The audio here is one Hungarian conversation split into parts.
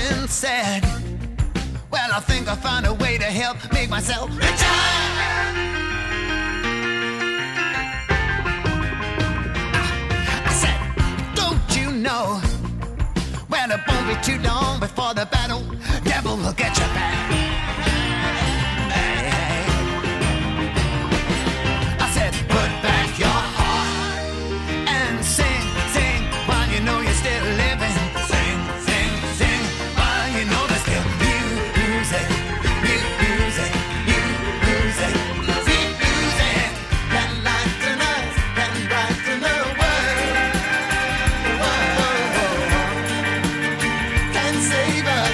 and said, well, I think I found a way to help make myself richer. I said, don't you know? Well, it won't be too long before the battle devil will get you back. I said, put back your heart and sing, sing while you know you're still living. Sing, sing, sing while you know there's still music, music, music, sweet music that lighten us and brighten the world. Can save us.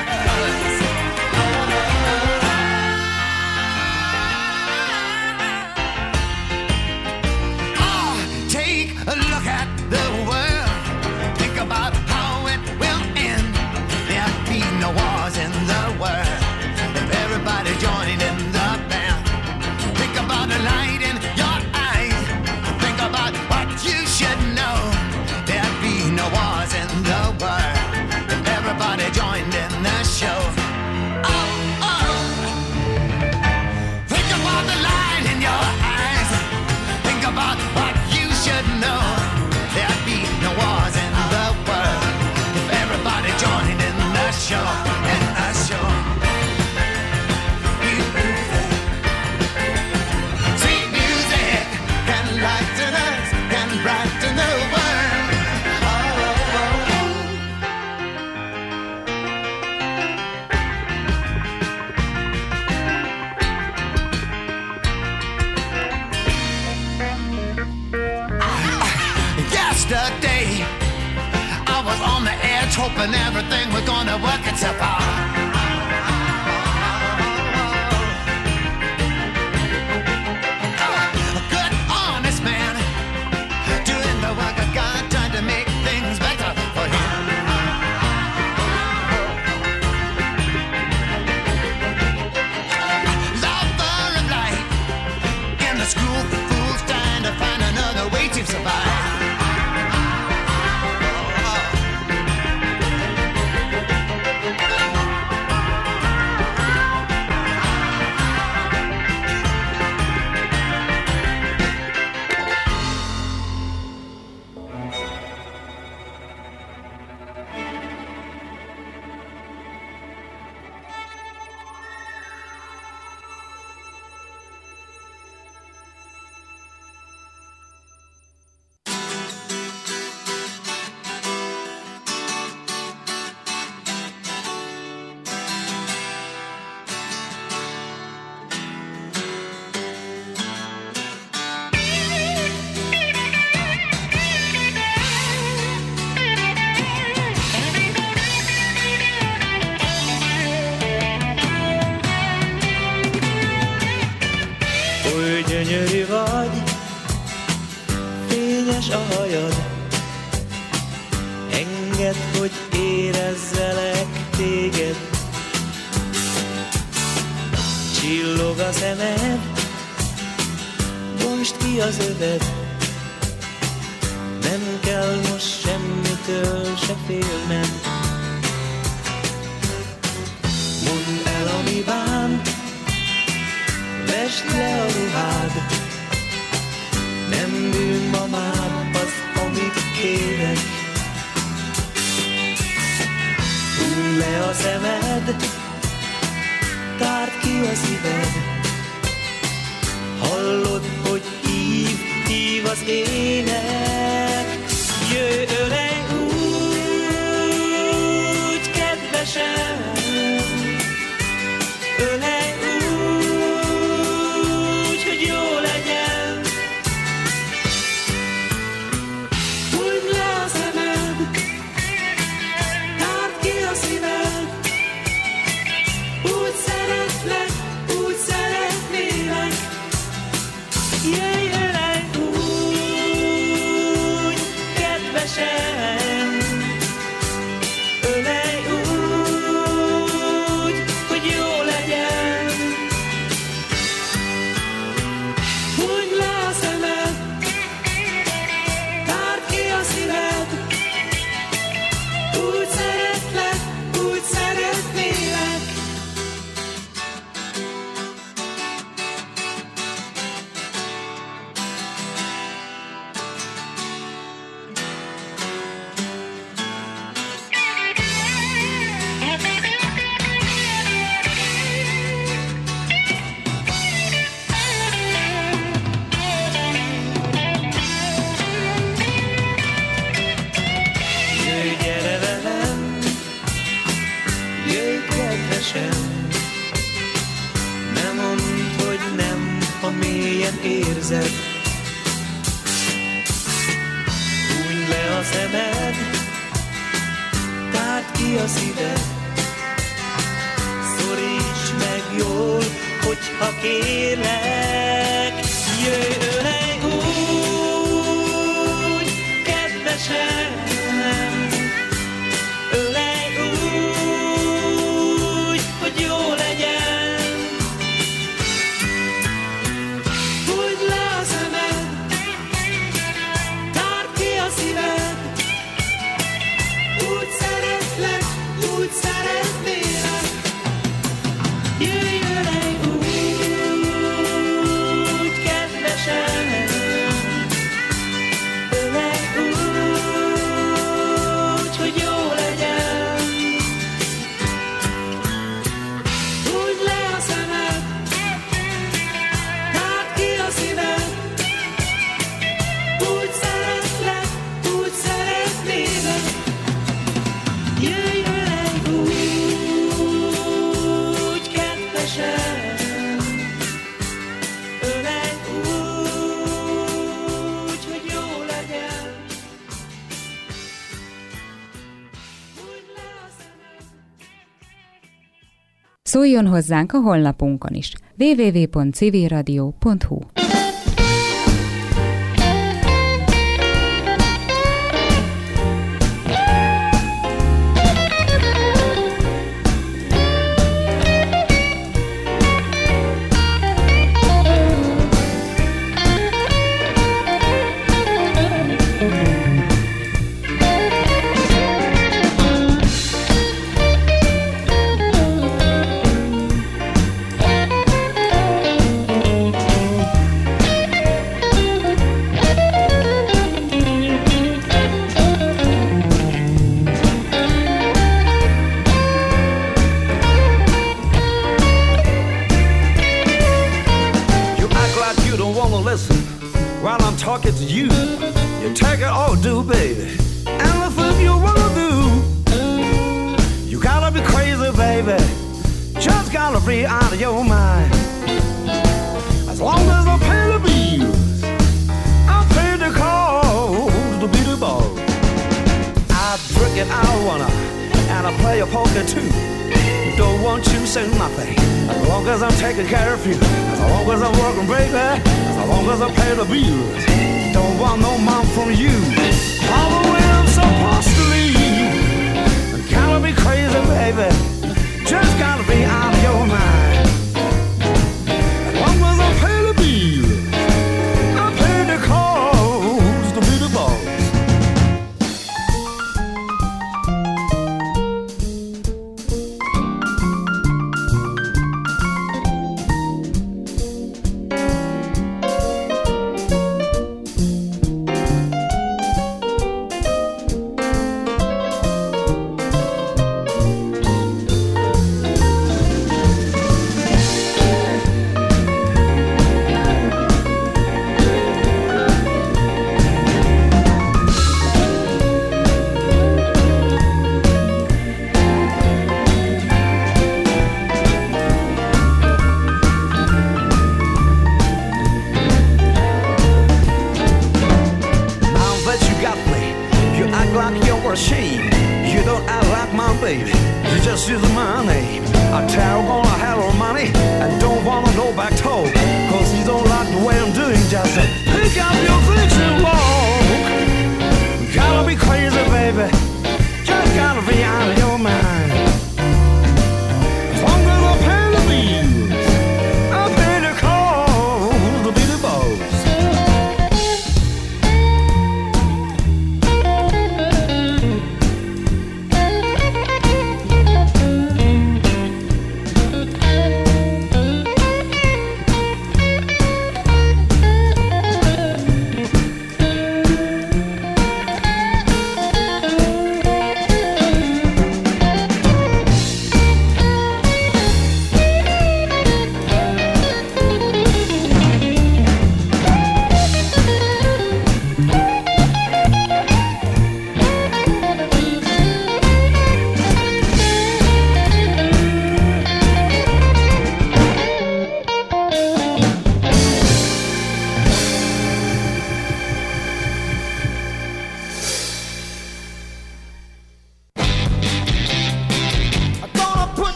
Take a look at the world. Think about how it will end. There'd be no wars in the world if everybody joined in the band. Think about the light in your eyes. Think about what you should know. There'd be no wars in the world if everybody joined in the show. Oh, oh. Think about the light in your eyes. Think about what you should know. There'd be no wars in the world if everybody joined in the show. In the show. Music. Sweet music can lighten us, can brighten the world. Oh, oh, oh. Yesterday, I was on the edge hoping everything was gonna work itself out. A good, honest man, doing the work of God, trying to make things better for him. Lover of life, in the school for fools, trying to find another way to survive. Oly gyönyörű vagy, fényes a hajad, engedd, hogy érezzelek téged. Csillog a szemed, bontsd ki az öved, nem kell most semmitől se félned. Mondd el, ami bánt, vesd le a ruhád, nem bűn ma már az, amit kérek. Hudd le a szemed, tárd ki a szíved, hallod, hogy hív az ének. Jöjj, ölej úgy, kedvesem, ölej úgy, hogy jó legyen. Húgyd le a szemed, tárd ki a szíved, úgy szeretlek, úgy szeretnélek. Jöjj, ölej úgy, kedvesem, ölej úgy, hogy jó legyen. Húgyd le a szemed, tárd ki a szíved, úgy szeretlek, úgy szeretnélek. sem. Nem mondd, hogy nem, ha mélyen érzed. Hújj le a szemed, tárd ki a szíved. Szoríts meg jól, hogyha kérlek. Jöjj, ölej úgy, kedvesem. Ölej úgy, hogy jó legyen. Hújdd le a szemed, tárd ki a szíved. Úgy szeretlek, úgy szeretnélek. Jöjj, ölej úgy, kedvesem. Ölej úgy, hogy jó legyen. Hújdd le a szemed, tárd ki a szíved. Úgy szeretlek, úgy szeretnélek. Jöjj, ölej úgy, kedvesem. Ölej úgy, hogy jó legyen. Hújdd le a szemed. Szóljon hozzánk a honlapunkon is. www.civilradio.hu. You act like you don't wanna listen while I'm talking to you. You take it all, do, baby. Anything you wanna do. You gotta be crazy, baby. Just gotta be out of your mind. As long as I pay the bills, I pay the calls to be the boss. I drink it, I wanna, and I play a poker too. Don't want you to say nothing. As long as I'm taking care of you, as long as I'm working, baby, as long as I pay the bills. Don't want no mom from you. All the way I'm supposed to leave. Gotta be crazy, baby. Just gotta be out of your mind. As long as I pay the bills, I pay the calls to be the boss.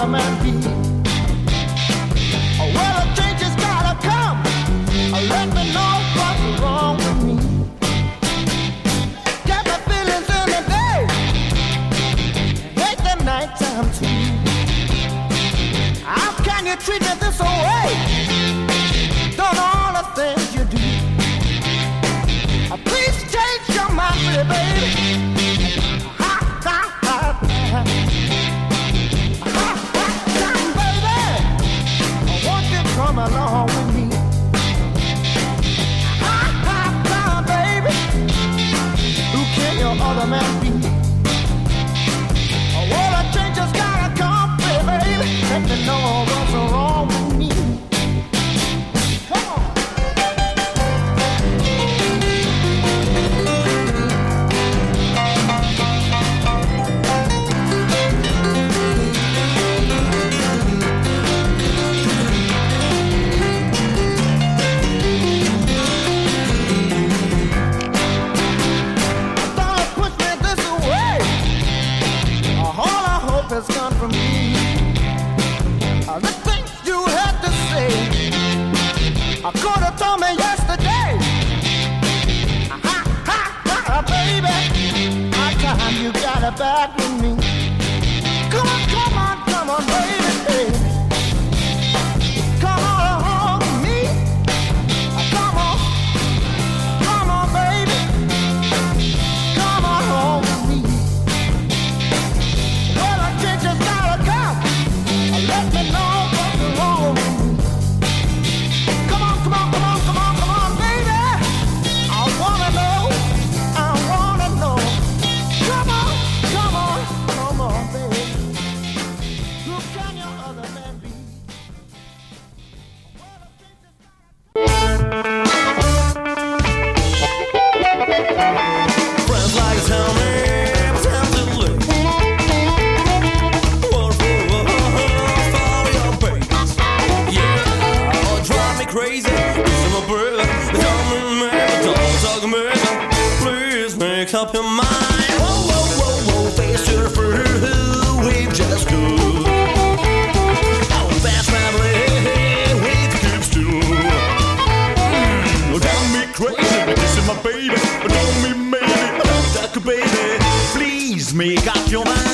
other man be? Well, a change has gotta come. Let me know what's wrong with me. Get my feelings in the day, hate the nighttime too. How can you treat me this way? Done all the things you do. Please change your mind, baby. Ha, ha, ha, ha. Ha, ha, ha, baby. Won't you come along with me? Ha, ha, ha, baby. Who can your other man be? Well, a change has gotta come, baby. Let me know what's wrong with me. Come on. Has gone from me. The things you had to say, I could have told me yesterday. Ha, ha, ha, baby. My time you got it back with me. Come on, come on, come on, baby. Come on home with me. Come on, baby. Come on home with me. Just gotta come. Let me know what's wrong with me. Come on, come on, come on, come on, come on, baby. I wanna know. Come on, come on, come on, baby. Who can your other man be? Friends like to tell me it's time to live. Crazy, cause I'm a brother. Tell me, man, don't talk me. Please make up your mind. Whoa, whoa, whoa, whoa, face to the fruit, we've just cool. Oh, that's family, we keep still. Tell me crazy, this is my baby. Don't me maybe, like a baby. Please make up your mind.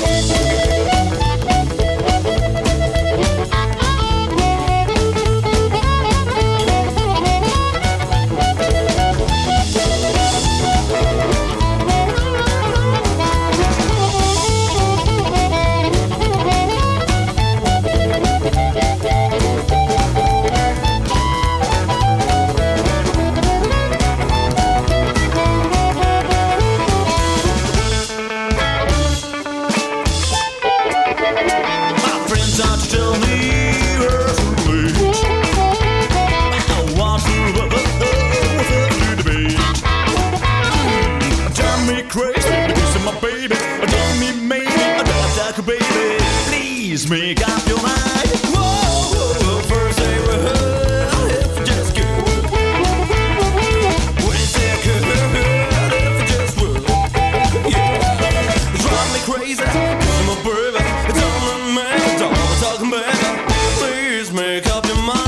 Please make up your mind. Whoa, first say well, if you just good. When you say good, if you just would. Yeah, drive me crazy, cause I'm a brother. It's all a man, it's all I'm talking about. Please make up your mind.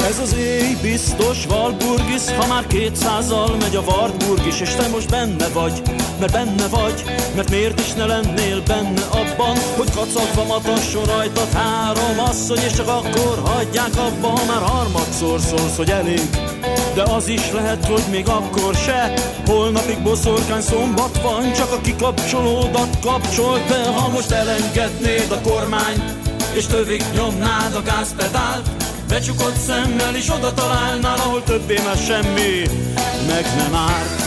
Ez az éj biztos Walpurgis, ha már 200-al megy a Wartburg is, és te most benne vagy, mert miért is ne lennél benne abban, hogy kacagva matasson rajtad 3 asszony, és csak akkor hagyják abba, ha már harmadszor szólsz, hogy elég. De az is lehet, hogy még akkor se. Holnapig boszorkány szombat van, csak a kikapcsolódat kapcsolt be. Ha most elengednéd a kormányt, és tövig nyomnád a gázpedált, becsukott szemmel is oda találnál, ahol többé már semmi meg nem árt.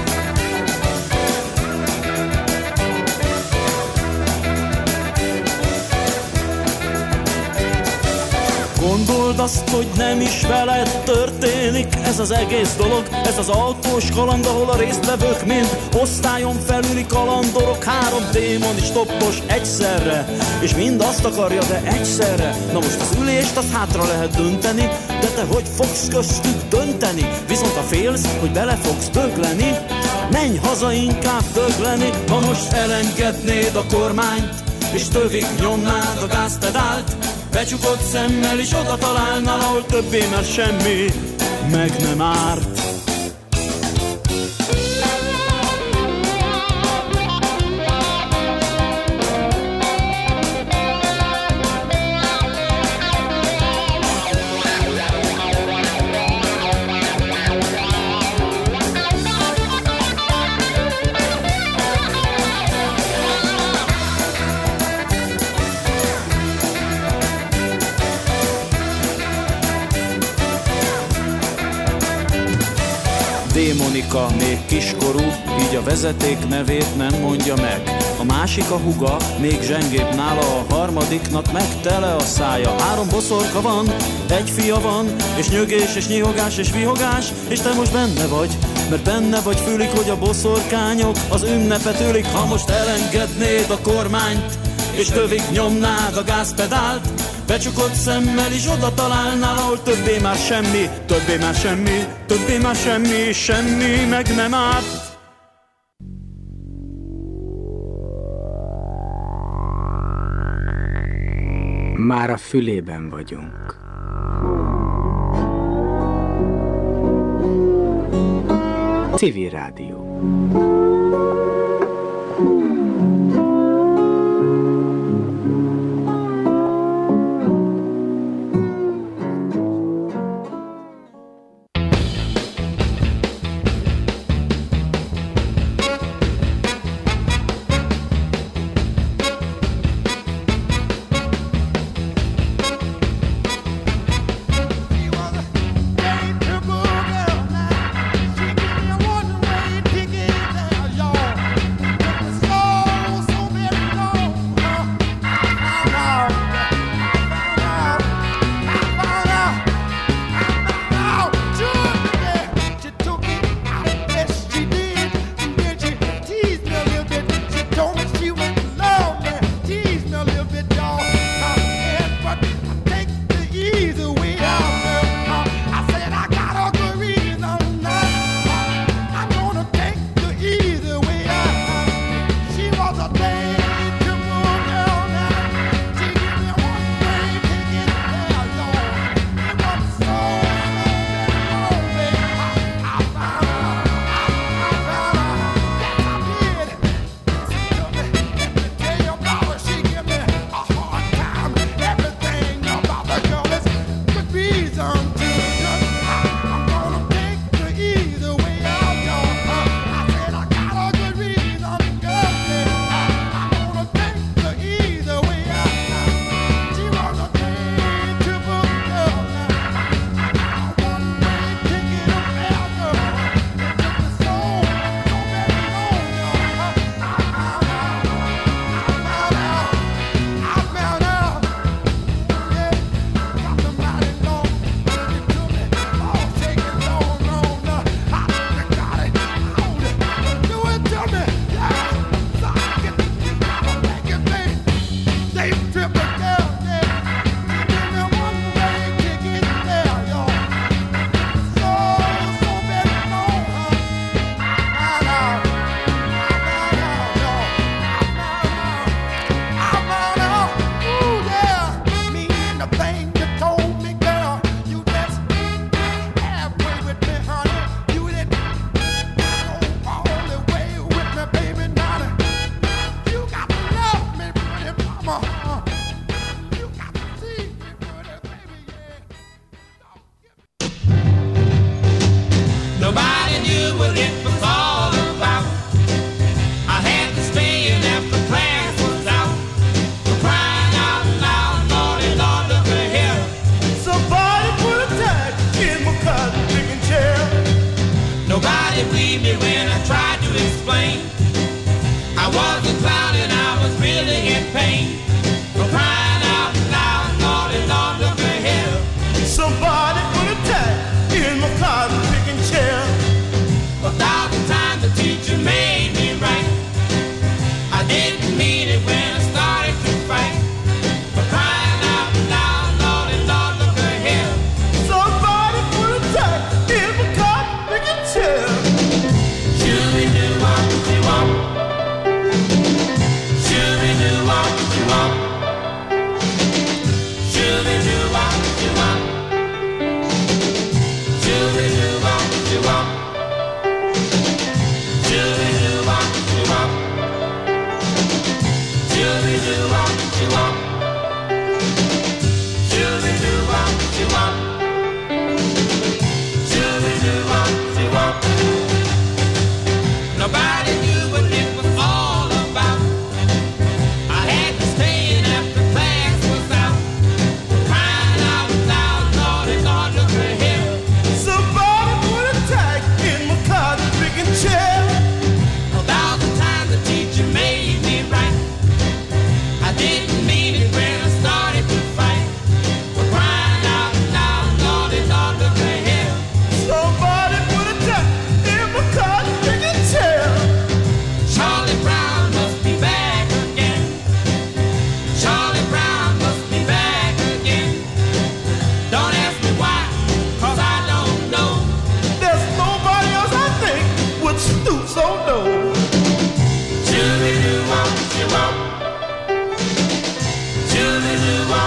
Gondold azt, hogy nem is veled történik ez az egész dolog, ez az autós kaland, ahol a résztvevők mind osztályon felüli kalandorok, 3 démon is toppos egyszerre, és mind azt akarja, de egyszerre. Na most az ülést azt hátra lehet dönteni, de te hogy fogsz köztük dönteni? Viszont ha félsz, hogy bele fogsz dögleni, menj haza inkább dögleni. Ha most elengednéd a kormányt, és tövig nyomnád a gázpedált, becsukott szemmel is oda találnál, ahol többé már semmi meg nem árt. Démonika még kiskorú, így a vezeték nevét nem mondja meg. A másik a húga, még zsengébb nála, a harmadiknak meg tele a szája. 3 boszorka van, 1 fia van, és nyögés, és nyihogás, és vihogás, és te most benne vagy, mert benne vagy, fülik, hogy a boszorkányok az ünnepet ülik. Ha most elengednéd a kormányt, és tövig nyomnád a gázpedált, becsukott szemmel is oda találnál, ahol többé már semmi, többé már semmi, többé már semmi, semmi meg nem árt. Már a fülében vagyunk. Civil Rádió. Reason